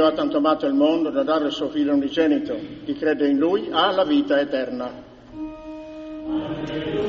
ha tanto amato il mondo da dare il suo figlio unigenito. Chi crede in lui ha la vita eterna. Alleluia.